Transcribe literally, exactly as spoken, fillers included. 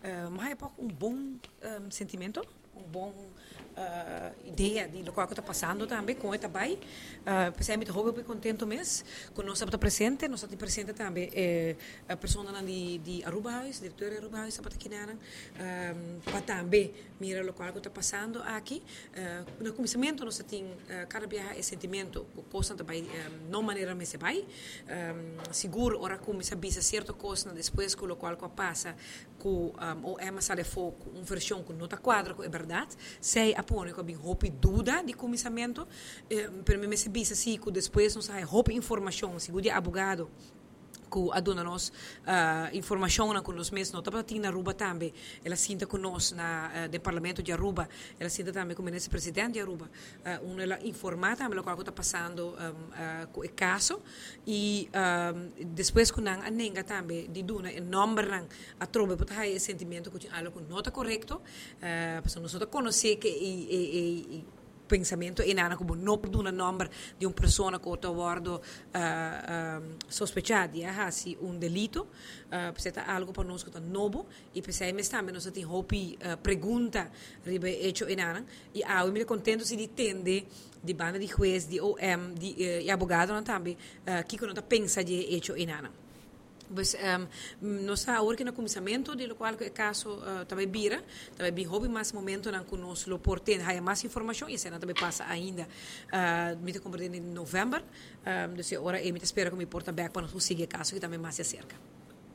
uh, mas é um bom um, sentimento, um bom uh, ideia de lo qual está passando também com o trabalho. Uh, Pessoalmente, eu estou contente mesmo com nós estamos presente, nós estamos presente também eh, a pessoa de, de Aruba House, diretora de Aruba House, está aqui um, para também mirar o qual está passando aqui. Uh, no começamento, nós temos uh, cada viagem esse sentimento, coisa também, um, não maneira me se vai, um, seguro, ora como se avisa certa coisa, depois com o qual passa, com um, ou é mais foco, uma versão com nota quadra, é verdade, sei apone com a minha roupa dúvida de começamento, um, para mim se avisa assim, que depois não sai roupa informação, seguro de abogado, que aduna nós uh, informação com nós mesmos, não estava na Aruba também, ela sinta com nós na uh, do Parlamento de Aruba, ela sinta também com o vice-presidente de Aruba, uh, uma ela informada também o que está passando um, uh, com o caso e um, depois com a nenga também de duna o nome a trobe para ter esse sentimento que algo com nota correto, uh, para nós conhecer que e, e, e, pensamento e nada como não por um nome de uma pessoa que está sendo uh, uh, sospechada de fazer um delito, uh, precisa algo para nós que está novo e precisa mesmo também nós temos hopi uh, pergunta ribe hecho e nada e ah eu me contento se de tende de banda de juez de O M de uh, e abogado também uh, que não está pensa de hecho e nada. Pues, um, nós agora que no começamento de lo qual o caso uh, também vira, também vi houve mais momento na que nós lo portem, há mais informação e a cena também passa ainda, uh, me te compreendo em novembro, um, então agora eu me espero que me porta back para nós seguir o caso que também mais se acerca.